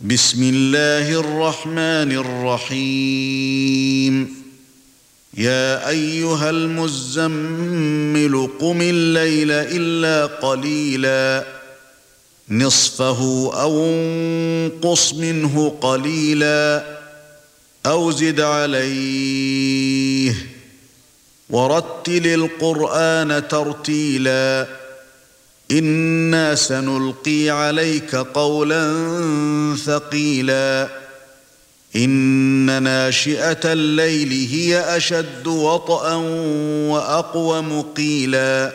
بسم الله الرحمن الرحيم يا أيها المزمل قم الليل إلا قليلا نصفه أو انقص منه قليلا أو زد عليه ورتل القرآن ترتيلا إنا سنلقي عليك قولا ثقيلا إن ناشئة الليل هي أشد وطئا وأقوم قيلا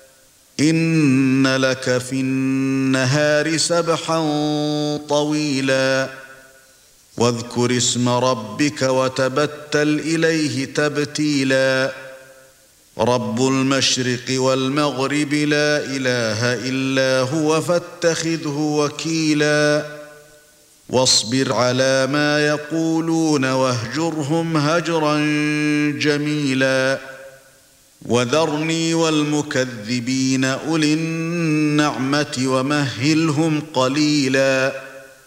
إن لك في النهار سبحا طويلا واذكر اسم ربك وتبتل إليه تبتيلا رب المشرق والمغرب لا إله إلا هو فاتخذه وكيلا واصبر على ما يقولون واهجرهم هجرا جميلا وذرني والمكذبين أولي النعمة ومهلهم قليلا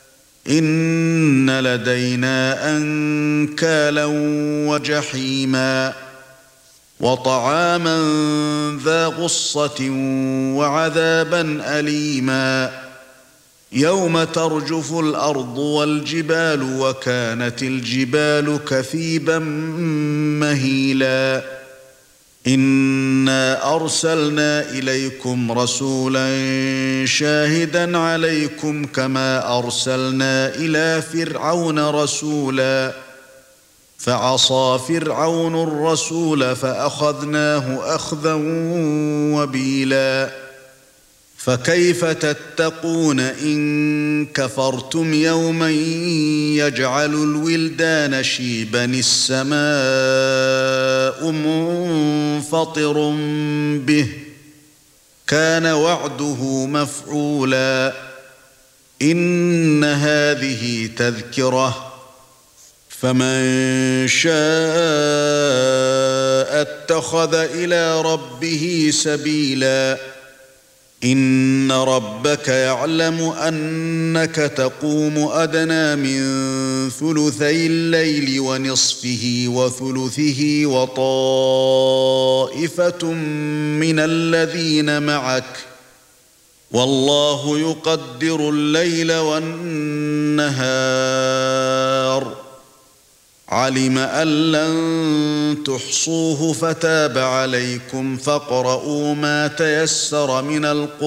إن لدينا أنكالا وجحيما وطعاما ذا غصة وعذابا أليما يوم ترجف الأرض والجبال وكانت الجبال كثيبا مهيلا إنا أرسلنا إليكم رسولا شاهدا عليكم كما أرسلنا إلى فرعون رسولا فعصى فرعون الرسول فأخذناه أخذا وبيلا فكيف تتقون إن كفرتم يوما يجعل الولدان شيبا السماء منفطر به كان وعده مفعولا إن هذه تذكرة فمن شاء اتخذ إلى ربه سبيلا إن ربك يعلم أنك تقوم أدنى من ثلثي الليل ونصفه وثلثه وطائفة من الذين معك والله يقدر الليل والنهار علم أن لن تحصوه فتاب عليكم فاقرؤوا ما تيسر من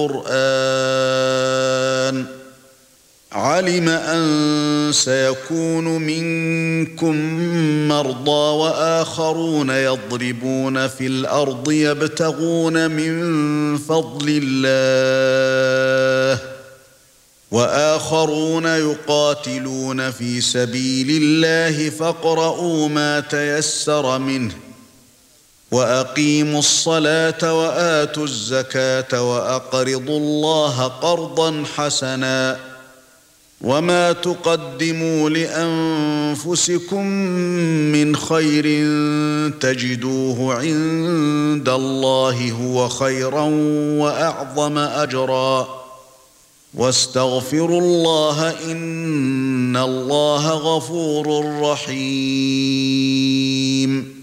القرآن علم أن سيكون منكم مرضى وآخرون يضربون في الأرض يبتغون من فضل الله وآخرون يقاتلون في سبيل الله فاقرؤوا ما تيسر منه وأقيموا الصلاة وآتوا الزكاة وأقرضوا الله قرضا حسنا وما تقدموا لأنفسكم من خير تجدوه عند الله هو خيرا وأعظم أجرا واستغفروا الله إن الله غفور رحيم